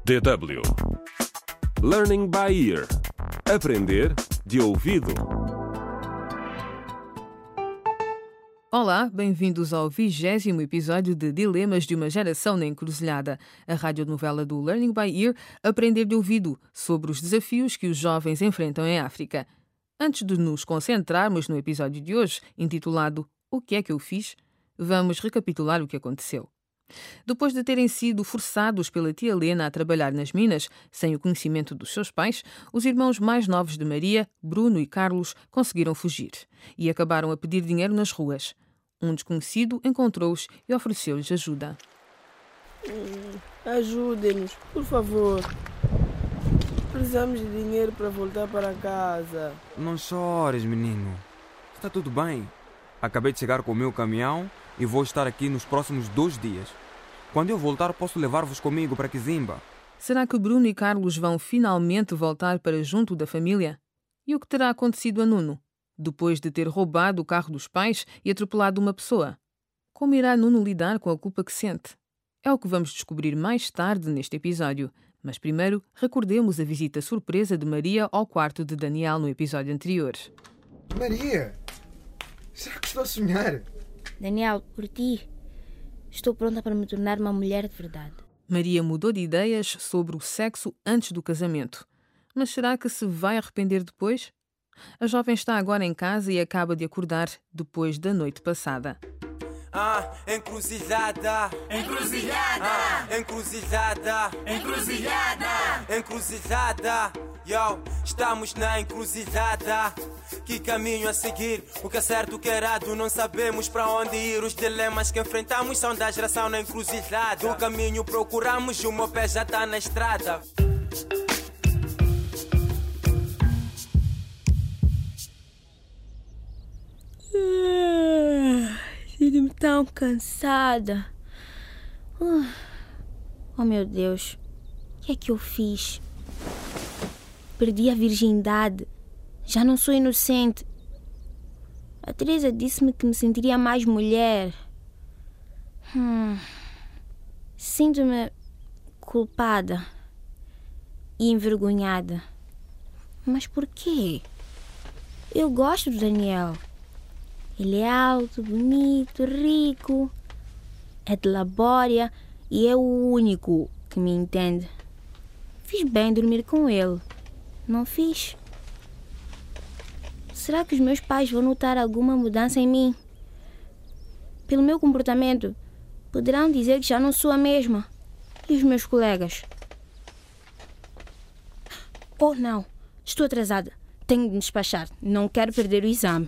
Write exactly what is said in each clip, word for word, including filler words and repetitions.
D W Learning by Ear. Aprender de ouvido. Olá, bem-vindos ao vigésimo episódio de Dilemas de uma Geração na Encruzilhada, a radionovela do Learning by Ear, Aprender de ouvido, sobre os desafios que os jovens enfrentam em África. Antes de nos concentrarmos no episódio de hoje, intitulado O que é que eu fiz?, vamos recapitular o que aconteceu. Depois de terem sido forçados pela tia Helena a trabalhar nas minas, sem o conhecimento dos seus pais, os irmãos mais novos de Maria, Bruno e Carlos, conseguiram fugir e acabaram a pedir dinheiro nas ruas. Um desconhecido encontrou-os e ofereceu-lhes ajuda. Hum, Ajudem-nos, por favor. Precisamos de dinheiro para voltar para casa. Não chores, menino. Está tudo bem. Acabei de chegar com o meu caminhão e vou estar aqui nos próximos dois dias. Quando eu voltar, posso levar-vos comigo para Kizimba. Será que Bruno e Carlos vão finalmente voltar para junto da família? E o que terá acontecido a Nuno, depois de ter roubado o carro dos pais e atropelado uma pessoa? Como irá Nuno lidar com a culpa que sente? É o que vamos descobrir mais tarde neste episódio. Mas primeiro, recordemos a visita surpresa de Maria ao quarto de Daniel no episódio anterior. Maria! Será que estou a sonhar? Daniel, por ti, estou pronta para me tornar uma mulher de verdade. Maria mudou de ideias sobre o sexo antes do casamento. Mas será que se vai arrepender depois? A jovem está agora em casa e acaba de acordar depois da noite passada. Ah, encruzilhada, Encruzilhada! ah, encruzilhada, Encruzilhada! encruzilhada. Yo, estamos na encruzilhada. Que caminho a seguir? O que é certo, o que é errado? Não sabemos para onde ir. Os dilemas que enfrentamos são da geração na encruzilhada. O caminho procuramos e o meu pé já está na estrada. Sinto-me tão cansada. Uh. Oh, meu Deus. O que é que eu fiz? Perdi a virgindade. Já não sou inocente. A Teresa disse-me que me sentiria mais mulher. Hum. Sinto-me culpada e envergonhada. Mas por quê? Eu gosto do Daniel. Ele é alto, bonito, rico. É de Labória e é o único que me entende. Fiz bem dormir com ele. Não fiz? Será que os meus pais vão notar alguma mudança em mim? Pelo meu comportamento, poderão dizer que já não sou a mesma. E os meus colegas? Oh, não. Estou atrasada. Tenho de me despachar. Não quero perder o exame.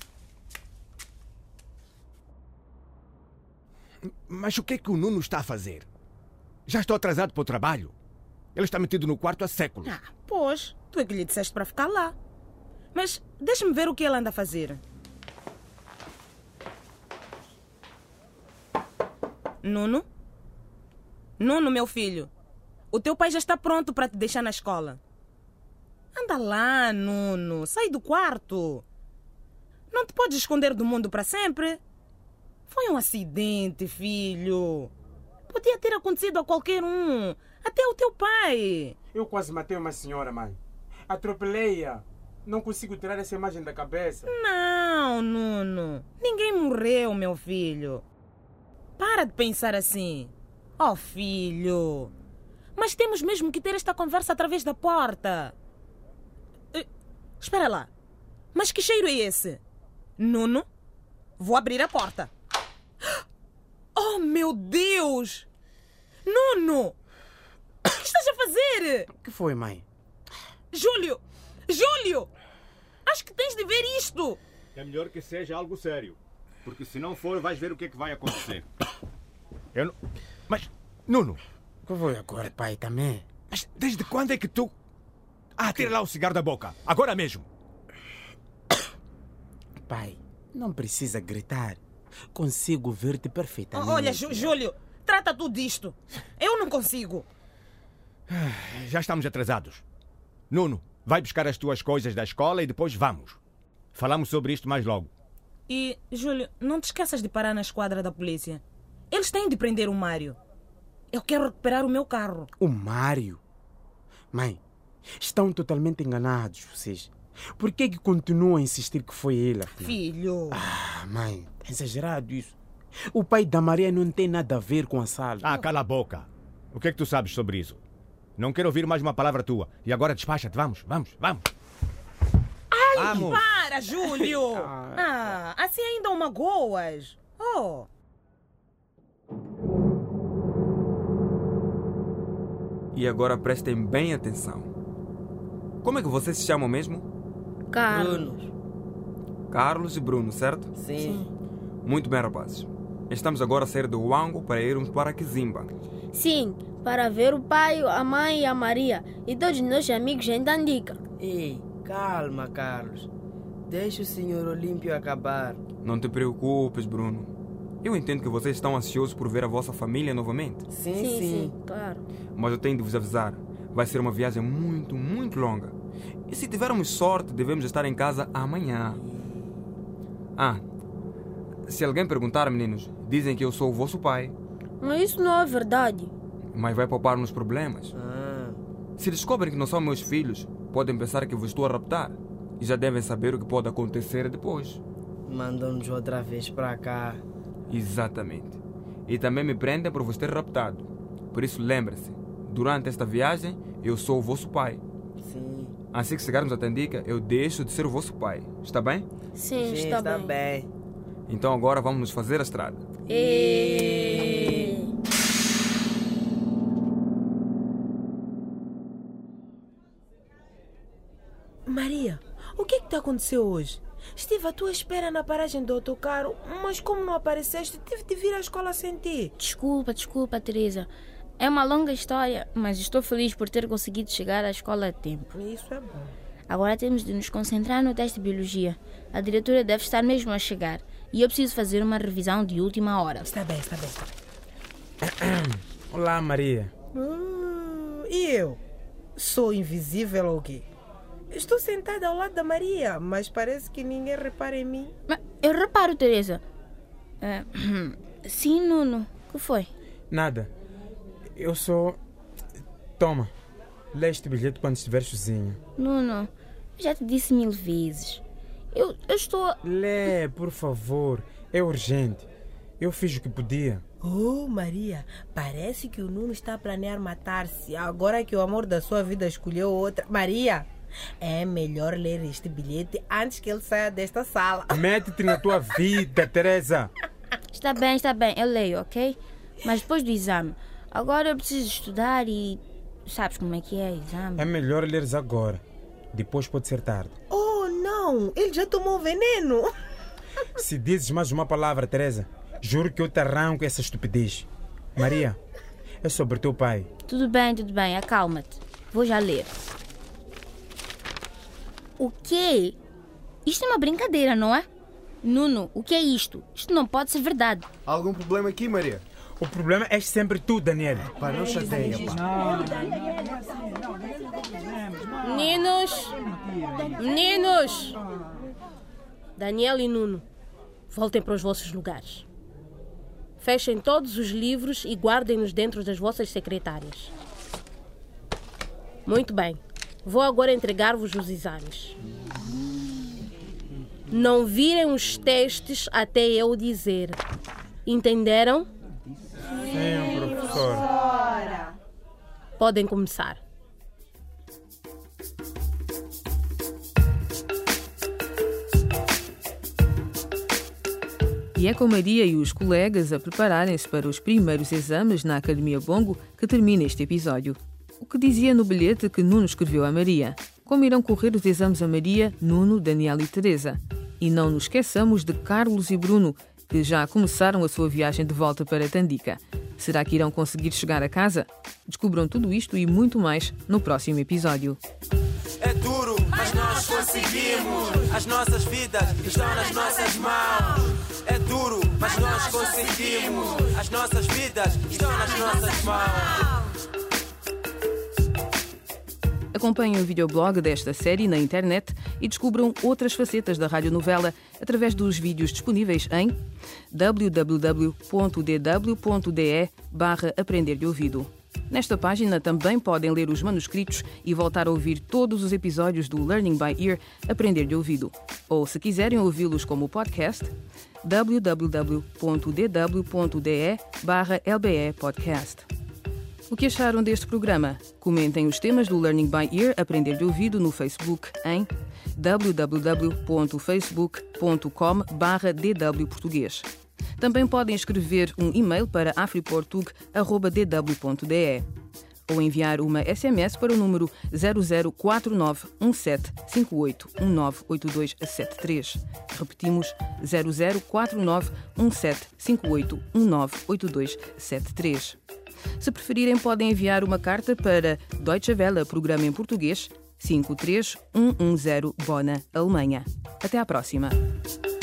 Mas o que é que o Nuno está a fazer? Já estou atrasado para o trabalho. Ele está metido no quarto há séculos. Ah, pois, tu é que lhe disseste para ficar lá. Mas deixa-me ver o que ele anda a fazer. Nuno? Nuno, meu filho. O teu pai já está pronto para te deixar na escola. Anda lá, Nuno. Sai do quarto. Não te podes esconder do mundo para sempre. Foi um acidente, filho. Podia ter acontecido a qualquer um. Até o teu pai. Eu quase matei uma senhora, mãe. Atropelei-a. Não consigo tirar essa imagem da cabeça. Não, Nuno. Ninguém morreu, meu filho. Para de pensar assim. Oh, filho. Mas temos mesmo que ter esta conversa através da porta. Eh, espera lá. Mas que cheiro é esse? Nuno, vou abrir a porta. Oh, meu Deus! Nuno! O que estás a fazer? O que foi, mãe? Júlio! Júlio! Acho que tens de ver isto! É melhor que seja algo sério. Porque se não for, vais ver o que é que vai acontecer. Eu não... Mas, Nuno... O que foi agora, pai, também? Mas desde quando é que tu... Ah, tira lá o cigarro da boca. Agora mesmo. Pai, não precisa gritar. Consigo ver-te perfeitamente. Olha, Jú- Júlio, trata tudo disto. Eu não consigo. Já estamos atrasados. Nuno, vai buscar as tuas coisas da escola e depois vamos. Falamos sobre isto mais logo. E, Júlio, não te esqueças de parar na esquadra da polícia. Eles têm de prender o Mário. Eu quero recuperar o meu carro. O Mário? Mãe, estão totalmente enganados vocês. Por que que continuam a insistir que foi ele, afinal? Filho. Ah, mãe, é exagerado isso. O pai da Maria não tem nada a ver com a sala. Ah, cala a boca. O que é que tu sabes sobre isso? Não quero ouvir mais uma palavra tua. E agora despacha-te. Vamos, vamos, vamos. Ai, vamos. para, Júlio. Ah, assim ainda o magoas. Oh. E agora prestem bem atenção. Como é que vocês se chamam mesmo? Carlos. Carlos e Bruno, certo? Sim. Muito bem, rapazes. Estamos agora a sair do Huango para irmos para Kizimba. Sim, para ver o pai, a mãe e a Maria e todos os nossos amigos em Tandika. Ei, calma, Carlos. Deixa o senhor Olímpio acabar. Não te preocupes, Bruno. Eu entendo que vocês estão ansiosos por ver a vossa família novamente. Sim, Sim, sim. sim, claro. Mas eu tenho de vos avisar. Vai ser uma viagem muito, muito longa. E se tivermos sorte, devemos estar em casa amanhã. Ah, se alguém perguntar, meninos, dizem que eu sou o vosso pai. Mas isso não é verdade. Mas vai poupar-nos problemas. Ah, Se descobrem que não são meus filhos, podem pensar que vos estou a raptar. E já devem saber o que pode acontecer depois. mandam-nos outra vez para cá. Exatamente. E também me prendem por vos ter raptado. Por isso lembre-se, durante esta viagem eu sou o vosso pai. Sim. Assim que chegarmos a Tandika, eu deixo de ser o vosso pai. Está bem? Sim, Sim, está, está bem. bem. Então agora vamos nos fazer a estrada. E... Maria, o que é que te aconteceu hoje? Estive à tua espera na paragem do autocarro, mas como não apareceste, tive de vir à escola sem ti. Desculpa, desculpa, Teresa. É uma longa história, mas estou feliz por ter conseguido chegar à escola a tempo. Isso é bom. Agora temos de nos concentrar no teste de biologia. A diretora deve estar mesmo a chegar e eu preciso fazer uma revisão de última hora. Está bem, está bem, está bem. Olá, Maria. Hum, e eu? Sou invisível ou quê? Estou sentada ao lado da Maria, mas parece que ninguém repara em mim. Mas eu reparo, Teresa. Ah, sim, Nuno. O que foi? Nada. Eu só... Toma. Lê este bilhete quando estiver sozinho. Nuno, eu já te disse mil vezes. Eu, eu estou... Lê, por favor. É urgente. Eu fiz o que podia. Oh, Maria, parece que o Nuno está a planear matar-se agora que o amor da sua vida escolheu outra. Maria, é melhor ler este bilhete antes que ele saia desta sala. Mete-te na tua vida, Teresa. Está bem, está bem. Eu leio, ok? Mas depois do exame. Agora eu preciso estudar e... Sabes como é que é exame? É melhor leres agora. Depois pode ser tarde. Oh, não! Ele já tomou veneno! Se dizes mais uma palavra, Teresa, juro que eu te arranco essa estupidez. Maria, é sobre teu pai. Tudo bem, tudo bem. Acalma-te. Vou já ler. O quê? Isto é uma brincadeira, não é? Nuno, o que é isto? Isto não pode ser verdade. Há algum problema aqui, Maria? O problema é sempre tu, Daniel. Pá, não chateia, pá. Meninos! Meninos! Daniel e Nuno, voltem para os vossos lugares. Fechem todos os livros e guardem-nos dentro das vossas secretárias. Muito bem. Vou agora entregar-vos os exames. Não virem os testes até eu dizer. Entenderam? Sim, professor. Podem começar. E é com Maria e os colegas a prepararem-se para os primeiros exames na Academia Bongo que termina este episódio. O que dizia no bilhete que Nuno escreveu a Maria? Como irão correr os exames a Maria, Nuno, Daniel e Teresa? E não nos esqueçamos de Carlos e Bruno, que já começaram a sua viagem de volta para Tandika. Será que irão conseguir chegar a casa? Descubram tudo isto e muito mais no próximo episódio. É duro, mas nós conseguimos. As nossas vidas estão nas nossas mãos. É duro, mas nós conseguimos. As nossas vidas estão nas nossas mãos. Acompanhem o videoblog desta série na internet e descubram outras facetas da radionovela através dos vídeos disponíveis em w w w ponto d w ponto d e barra aprender de ouvido. Nesta página também podem ler os manuscritos e voltar a ouvir todos os episódios do Learning by Ear Aprender de Ouvido. Ou, se quiserem ouvi-los como podcast, w w w ponto d w ponto d e barra l b e podcast. O que acharam deste programa? Comentem os temas do Learning by Ear Aprender de Ouvido no Facebook em w w w ponto facebook ponto com barra d w português. Também podem escrever um e-mail para afriportug arroba d w ponto d e ou enviar uma S M S para o número zero zero quatro nove um sete cinco oito um nove oito dois sete três. Repetimos, zero zero quatro nove um sete cinco oito um nove oito dois sete três. Se preferirem, podem enviar uma carta para Deutsche Welle, Programa em Português, cinco três um um zero Bona, Alemanha. Até à próxima!